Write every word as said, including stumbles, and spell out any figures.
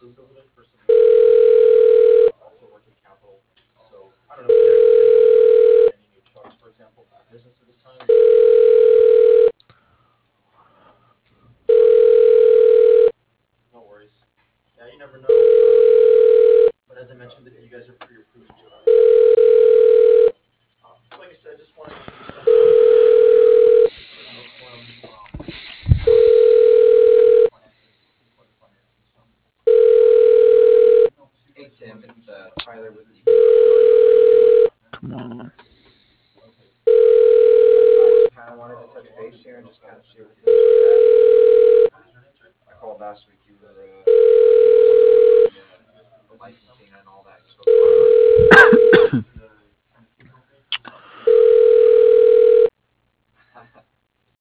Hey Tim, it's uh, Tyler with the. Come on. I just kind of wanted to touch base here and just kind of see where things are at. I called last week. You were uh, the, uh, the licensing and all that. So